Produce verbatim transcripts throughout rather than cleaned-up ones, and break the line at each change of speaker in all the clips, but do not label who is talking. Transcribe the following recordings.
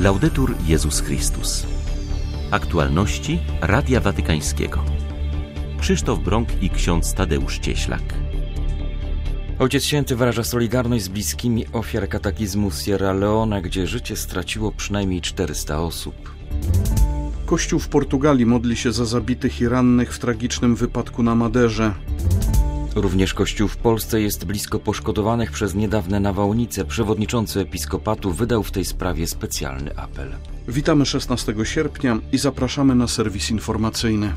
Laudetur Jezus Chrystus. Aktualności Radia Watykańskiego. Krzysztof Brąk i ksiądz Tadeusz Cieślak.
Ojciec Święty wyraża solidarność z bliskimi ofiar kataklizmu Sierra Leone, gdzie życie straciło przynajmniej czterysta osób.
Kościół w Portugalii modli się za zabitych i rannych w tragicznym wypadku na Maderze.
Również Kościół w Polsce jest blisko poszkodowanych przez niedawne nawałnice. Przewodniczący Episkopatu wydał w tej sprawie specjalny apel.
Witamy szesnastego sierpnia i zapraszamy na serwis informacyjny.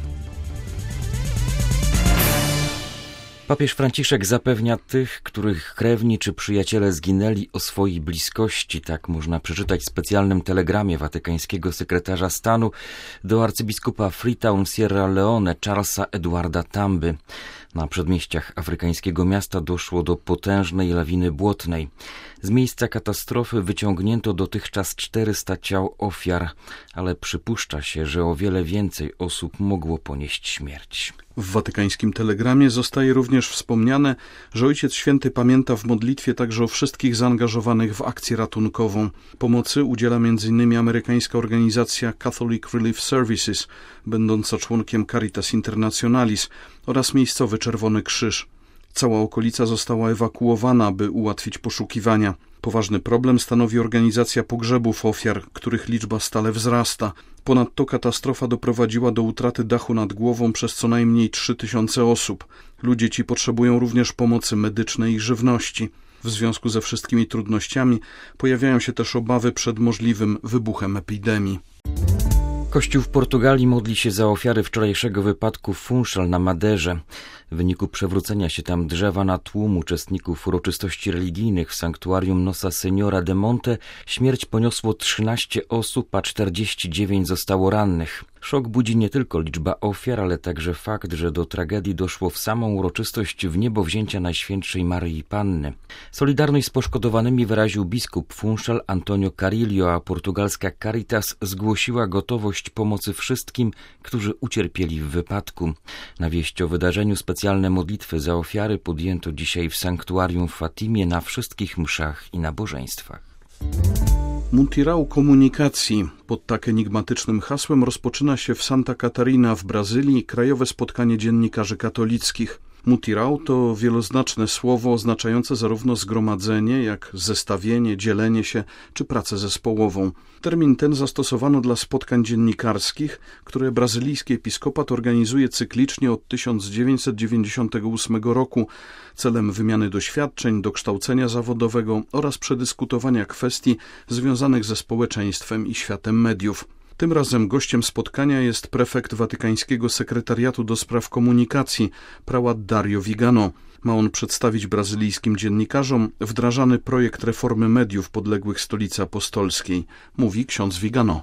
Papież Franciszek zapewnia tych, których krewni czy przyjaciele zginęli, o swojej bliskości. Tak można przeczytać w specjalnym telegramie watykańskiego sekretarza stanu do arcybiskupa Freetown Sierra Leone Charlesa Edwarda Tamby. Na przedmieściach afrykańskiego miasta doszło do potężnej lawiny błotnej. Z miejsca katastrofy wyciągnięto dotychczas czterysta ciał ofiar, ale przypuszcza się, że o wiele więcej osób mogło ponieść śmierć.
W watykańskim telegramie zostaje również wspomniane, że Ojciec Święty pamięta w modlitwie także o wszystkich zaangażowanych w akcję ratunkową. Pomocy udziela między innymi amerykańska organizacja Catholic Relief Services, będąca członkiem Caritas Internationalis, oraz miejscowy Czerwony Krzyż. Cała okolica została ewakuowana, by ułatwić poszukiwania. Poważny problem stanowi organizacja pogrzebów ofiar, których liczba stale wzrasta. Ponadto katastrofa doprowadziła do utraty dachu nad głową przez co najmniej trzy tysiące osób. Ludzie ci potrzebują również pomocy medycznej i żywności. W związku ze wszystkimi trudnościami pojawiają się też obawy przed możliwym wybuchem epidemii.
Kościół w Portugalii modli się za ofiary wczorajszego wypadku w Funchal na Maderze. W wyniku przewrócenia się tam drzewa na tłum uczestników uroczystości religijnych w sanktuarium Nossa Senhora de Monte śmierć poniosło trzynaście osób, a czterdzieści dziewięć zostało rannych. Szok budzi nie tylko liczba ofiar, ale także fakt, że do tragedii doszło w samą uroczystość wniebowzięcia Najświętszej Maryi Panny. Solidarność z poszkodowanymi wyraził biskup Funchal Antonio Carillo, a portugalska Caritas zgłosiła gotowość pomocy wszystkim, którzy ucierpieli w wypadku. Na wieść o wydarzeniu specjalne modlitwy za ofiary podjęto dzisiaj w sanktuarium w Fatimie na wszystkich mszach i nabożeństwach.
Mutirão Komunikacji. Pod tak enigmatycznym hasłem rozpoczyna się w Santa Catarina w Brazylii krajowe spotkanie dziennikarzy katolickich. Mutirão to wieloznaczne słowo oznaczające zarówno zgromadzenie, jak zestawienie, dzielenie się czy pracę zespołową. Termin ten zastosowano dla spotkań dziennikarskich, które brazylijski episkopat organizuje cyklicznie od tysiąc dziewięćset dziewięćdziesiątego ósmego roku celem wymiany doświadczeń, dokształcenia zawodowego oraz przedyskutowania kwestii związanych ze społeczeństwem i światem mediów. Tym razem gościem spotkania jest prefekt watykańskiego sekretariatu do spraw komunikacji, prałat Dario Vigano. Ma on przedstawić brazylijskim dziennikarzom wdrażany projekt reformy mediów podległych Stolicy Apostolskiej, mówi ksiądz Vigano.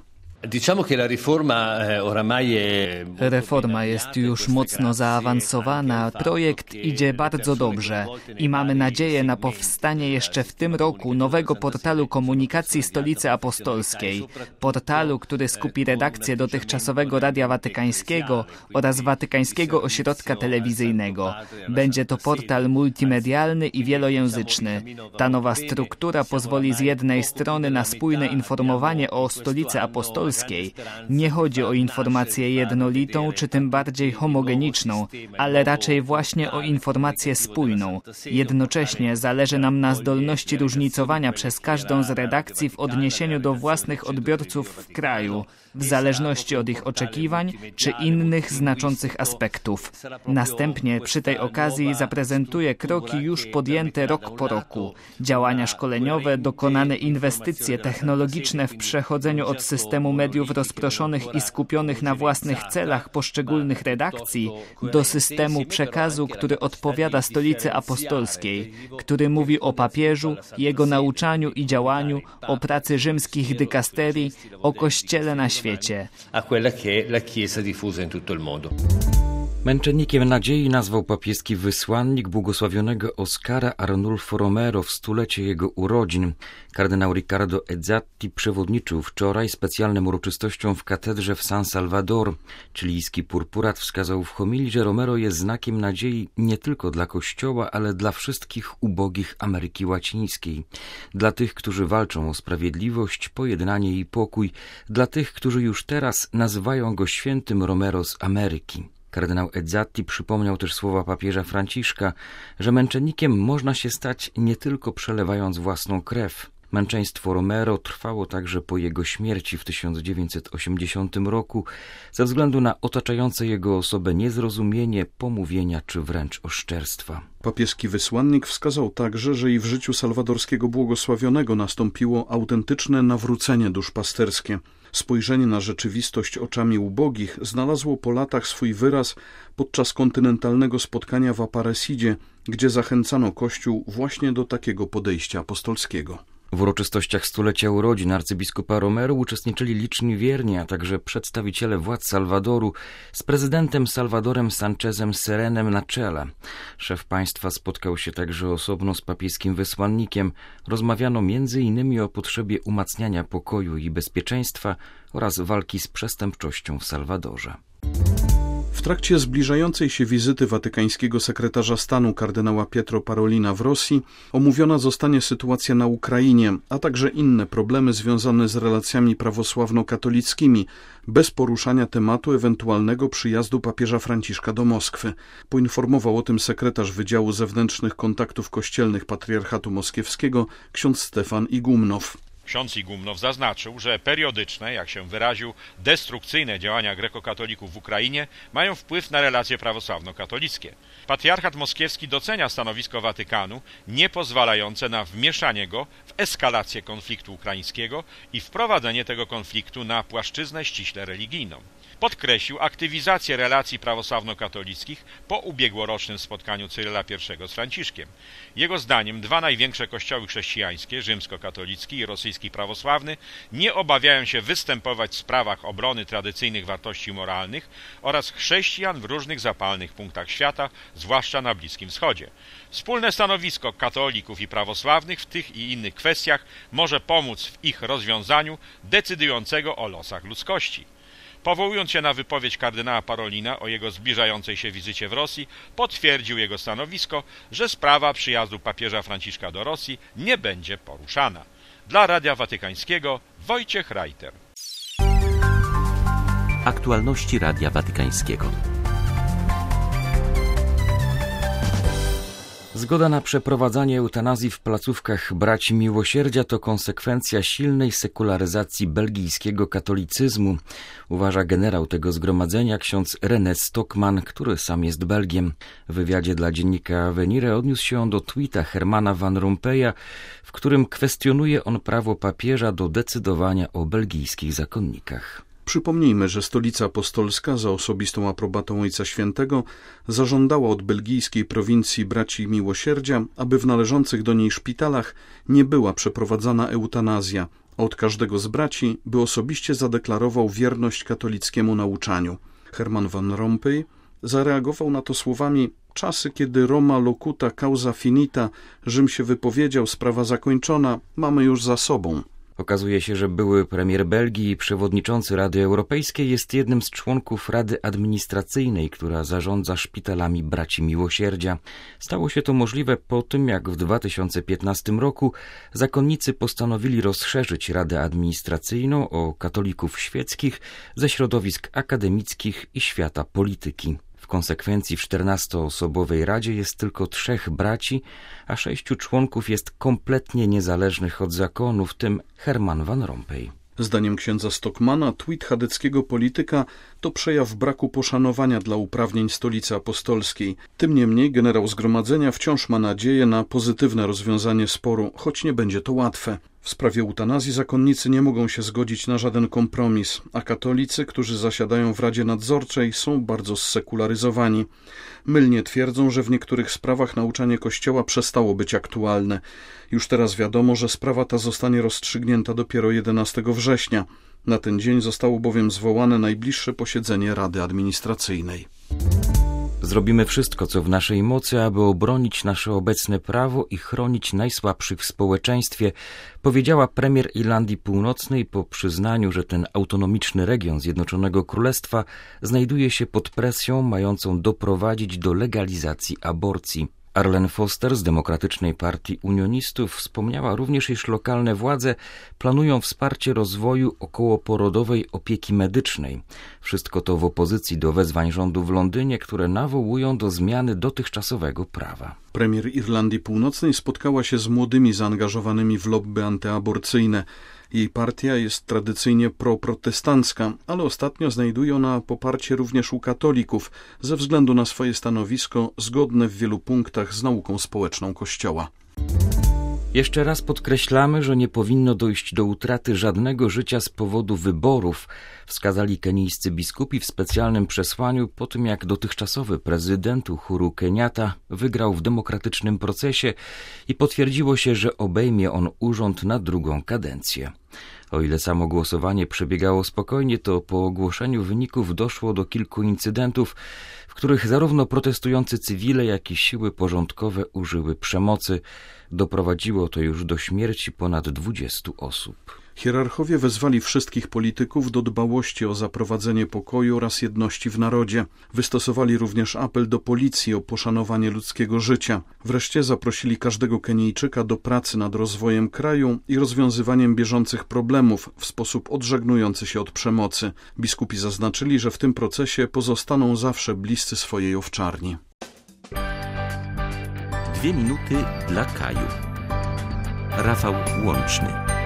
Reforma jest już mocno zaawansowana, projekt idzie bardzo dobrze i mamy nadzieję na powstanie jeszcze w tym roku nowego portalu komunikacji Stolicy Apostolskiej. Portalu, który skupi redakcję dotychczasowego Radia Watykańskiego oraz Watykańskiego Ośrodka Telewizyjnego. Będzie to portal multimedialny i wielojęzyczny. Ta nowa struktura pozwoli z jednej strony na spójne informowanie o Stolicy Apostolskiej. Nie chodzi o informację jednolitą, czy tym bardziej homogeniczną, ale raczej właśnie o informację spójną. Jednocześnie zależy nam na zdolności różnicowania przez każdą z redakcji w odniesieniu do własnych odbiorców w kraju, w zależności od ich oczekiwań czy innych znaczących aspektów. Następnie przy tej okazji zaprezentuję kroki już podjęte rok po roku, działania szkoleniowe, dokonane inwestycje technologiczne w przechodzeniu od systemu mediów rozproszonych i skupionych na własnych celach poszczególnych redakcji do systemu przekazu, który odpowiada Stolicy Apostolskiej, który mówi o papieżu, jego nauczaniu i działaniu, o pracy rzymskich dykasterii, o Kościele na świecie.
Męczennikiem nadziei nazwał papieski wysłannik błogosławionego Oscara Arnulfo Romero w stulecie jego urodzin. Kardynał Riccardo Ezzatti przewodniczył wczoraj specjalnym uroczystościom w katedrze w San Salvador. Chilijski purpurat wskazał w homilii, że Romero jest znakiem nadziei nie tylko dla Kościoła, ale dla wszystkich ubogich Ameryki Łacińskiej. Dla tych, którzy walczą o sprawiedliwość, pojednanie i pokój. Dla tych, którzy już teraz nazywają go świętym Romero z Ameryki. Kardynał Ezzatti przypomniał też słowa papieża Franciszka, że męczennikiem można się stać nie tylko przelewając własną krew. Męczeństwo Romero trwało także po jego śmierci w tysiąc dziewięćset osiemdziesiątym roku ze względu na otaczające jego osobę niezrozumienie, pomówienia czy wręcz oszczerstwa.
Papieski wysłannik wskazał także, że i w życiu salwadorskiego błogosławionego nastąpiło autentyczne nawrócenie duszpasterskie. Spojrzenie na rzeczywistość oczami ubogich znalazło po latach swój wyraz podczas kontynentalnego spotkania w Aparecidzie, gdzie zachęcano Kościół właśnie do takiego podejścia apostolskiego.
W uroczystościach stulecia urodzin arcybiskupa Romero uczestniczyli liczni wierni, a także przedstawiciele władz Salwadoru z prezydentem Salvadorem Sanchezem Serenem na czele. Szef państwa spotkał się także osobno z papieskim wysłannikiem. Rozmawiano między innymi o potrzebie umacniania pokoju i bezpieczeństwa oraz walki z przestępczością w Salwadorze.
W trakcie zbliżającej się wizyty watykańskiego sekretarza stanu kardynała Pietro Parolina w Rosji omówiona zostanie sytuacja na Ukrainie, a także inne problemy związane z relacjami prawosławno-katolickimi, bez poruszania tematu ewentualnego przyjazdu papieża Franciszka do Moskwy. Poinformował o tym sekretarz Wydziału Zewnętrznych Kontaktów Kościelnych Patriarchatu Moskiewskiego ksiądz Stefan Igumnow.
Ksiądz Igumnow zaznaczył, że periodyczne, jak się wyraził, destrukcyjne działania grekokatolików w Ukrainie mają wpływ na relacje prawosławno-katolickie. Patriarchat Moskiewski docenia stanowisko Watykanu, nie pozwalające na wmieszanie go w eskalację konfliktu ukraińskiego i wprowadzenie tego konfliktu na płaszczyznę ściśle religijną. Podkreślił aktywizację relacji prawosławno-katolickich po ubiegłorocznym spotkaniu Cyryla I z Franciszkiem. Jego zdaniem dwa największe kościoły chrześcijańskie, rzymskokatolicki i rosyjski prawosławny, nie obawiają się występować w sprawach obrony tradycyjnych wartości moralnych oraz chrześcijan w różnych zapalnych punktach świata, zwłaszcza na Bliskim Wschodzie. Wspólne stanowisko katolików i prawosławnych w tych i innych kwestiach może pomóc w ich rozwiązaniu decydującego o losach ludzkości. Powołując się na wypowiedź kardynała Parolina o jego zbliżającej się wizycie w Rosji, potwierdził jego stanowisko, że sprawa przyjazdu papieża Franciszka do Rosji nie będzie poruszana. Dla Radia Watykańskiego Wojciech Reiter.
Aktualności Radia Watykańskiego.
Zgoda na przeprowadzanie eutanazji w placówkach Braci Miłosierdzia to konsekwencja silnej sekularyzacji belgijskiego katolicyzmu, uważa generał tego zgromadzenia ksiądz René Stockmann, który sam jest Belgiem. W wywiadzie dla dziennika Avenire odniósł się on do tweeta Hermana Van Rompuya, w którym kwestionuje on prawo papieża do decydowania o belgijskich zakonnikach.
Przypomnijmy, że Stolica Apostolska za osobistą aprobatą Ojca Świętego zażądała od belgijskiej prowincji Braci Miłosierdzia, aby w należących do niej szpitalach nie była przeprowadzana eutanazja, a od każdego z braci, by osobiście zadeklarował wierność katolickiemu nauczaniu. Herman Van Rompuy zareagował na to słowami: czasy, kiedy Roma locuta causa finita, Rzym się wypowiedział, sprawa zakończona, mamy już za sobą.
Okazuje się, że były premier Belgii i przewodniczący Rady Europejskiej jest jednym z członków Rady Administracyjnej, która zarządza szpitalami Braci Miłosierdzia. Stało się to możliwe po tym, jak w dwa tysiące piętnastym roku zakonnicy postanowili rozszerzyć Radę Administracyjną o katolików świeckich ze środowisk akademickich i świata polityki. W konsekwencji w czternastoosobowej Radzie jest tylko trzech braci, a sześciu członków jest kompletnie niezależnych od zakonu, w tym Herman Van Rompuy.
Zdaniem księdza Stockmana tweet chadeckiego polityka to przejaw braku poszanowania dla uprawnień Stolicy Apostolskiej. Tym niemniej generał zgromadzenia wciąż ma nadzieję na pozytywne rozwiązanie sporu, choć nie będzie to łatwe. W sprawie eutanazji zakonnicy nie mogą się zgodzić na żaden kompromis, a katolicy, którzy zasiadają w Radzie Nadzorczej, są bardzo zsekularyzowani. Mylnie twierdzą, że w niektórych sprawach nauczanie Kościoła przestało być aktualne. Już teraz wiadomo, że sprawa ta zostanie rozstrzygnięta dopiero jedenastego września. Na ten dzień zostało bowiem zwołane najbliższe posiedzenie Rady Administracyjnej.
Zrobimy wszystko, co w naszej mocy, aby obronić nasze obecne prawo i chronić najsłabszych w społeczeństwie, powiedziała premier Irlandii Północnej po przyznaniu, że ten autonomiczny region Zjednoczonego Królestwa znajduje się pod presją mającą doprowadzić do legalizacji aborcji. Arlene Foster z Demokratycznej Partii Unionistów wspomniała również, iż lokalne władze planują wsparcie rozwoju okołoporodowej opieki medycznej. Wszystko to w opozycji do wezwań rządu w Londynie, które nawołują do zmiany dotychczasowego prawa.
Premier Irlandii Północnej spotkała się z młodymi zaangażowanymi w lobby antyaborcyjne. Jej partia jest tradycyjnie proprotestancka, ale ostatnio znajduje ona poparcie również u katolików ze względu na swoje stanowisko zgodne w wielu punktach z nauką społeczną Kościoła.
Jeszcze raz podkreślamy, że nie powinno dojść do utraty żadnego życia z powodu wyborów, wskazali kenijscy biskupi w specjalnym przesłaniu po tym, jak dotychczasowy prezydent Uhuru Kenyatta wygrał w demokratycznym procesie i potwierdziło się, że obejmie on urząd na drugą kadencję. O ile samo głosowanie przebiegało spokojnie, to po ogłoszeniu wyników doszło do kilku incydentów, w których zarówno protestujący cywile, jak i siły porządkowe użyły przemocy. Doprowadziło to już do śmierci ponad dwudziestu osób.
Hierarchowie wezwali wszystkich polityków do dbałości o zaprowadzenie pokoju oraz jedności w narodzie. Wystosowali również apel do policji o poszanowanie ludzkiego życia. Wreszcie zaprosili każdego Kenijczyka do pracy nad rozwojem kraju i rozwiązywaniem bieżących problemów w sposób odżegnujący się od przemocy. Biskupi zaznaczyli, że w tym procesie pozostaną zawsze bliscy swojej owczarni.
Dwie minuty dla Kaju. Rafał Łączny.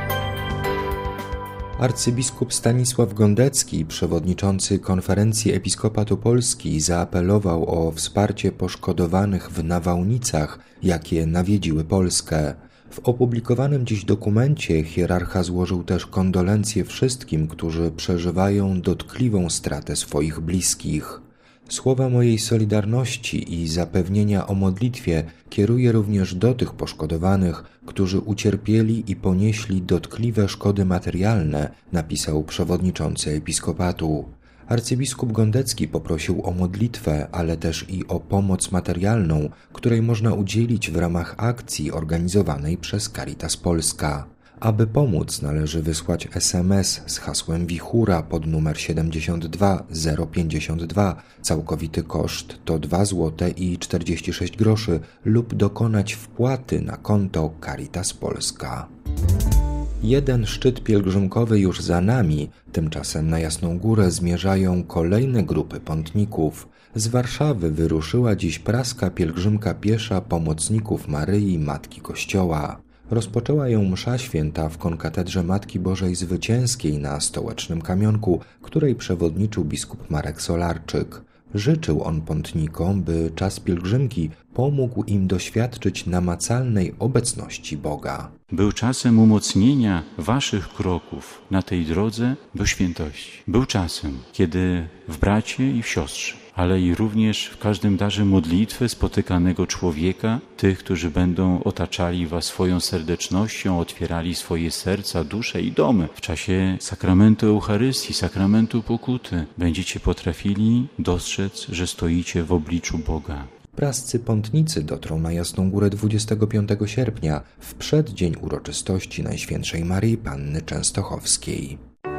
Arcybiskup Stanisław Gondecki, przewodniczący Konferencji Episkopatu Polski, zaapelował o wsparcie poszkodowanych w nawałnicach, jakie nawiedziły Polskę. W opublikowanym dziś dokumencie hierarcha złożył też kondolencje wszystkim, którzy przeżywają dotkliwą stratę swoich bliskich. Słowa mojej solidarności i zapewnienia o modlitwie kieruję również do tych poszkodowanych, którzy ucierpieli i ponieśli dotkliwe szkody materialne, napisał przewodniczący episkopatu. Arcybiskup Gondecki poprosił o modlitwę, ale też i o pomoc materialną, której można udzielić w ramach akcji organizowanej przez Caritas Polska. Aby pomóc, należy wysłać es em es z hasłem Wichura pod numer siedemdziesiąt dwa zero pięćdziesiąt dwa. Całkowity koszt to dwa złote i czterdzieści sześć groszy lub dokonać wpłaty na konto Caritas Polska. Jeden szczyt pielgrzymkowy już za nami, tymczasem na Jasną Górę zmierzają kolejne grupy pątników. Z Warszawy wyruszyła dziś praska pielgrzymka piesza pomocników Maryi Matki Kościoła. Rozpoczęła ją msza święta w konkatedrze Matki Bożej Zwycięskiej na Stołecznym Kamionku, której przewodniczył biskup Marek Solarczyk. Życzył on pątnikom, by czas pielgrzymki pomógł im doświadczyć namacalnej obecności Boga.
Był czasem umocnienia waszych kroków na tej drodze do świętości. Był czasem, kiedy w bracie i w siostrze, ale i również w każdym darze modlitwy spotykanego człowieka, tych, którzy będą otaczali was swoją serdecznością, otwierali swoje serca, dusze i domy. W czasie sakramentu Eucharystii, sakramentu pokuty będziecie potrafili dostrzec, że stoicie w obliczu Boga.
Prascy pątnicy dotrą na Jasną Górę dwudziestego piątego sierpnia, w przeddzień uroczystości Najświętszej Maryi Panny Częstochowskiej.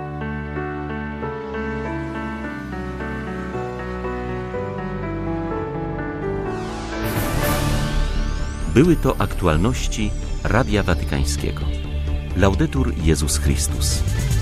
Były to aktualności Radia Watykańskiego. Laudetur Jezus Chrystus.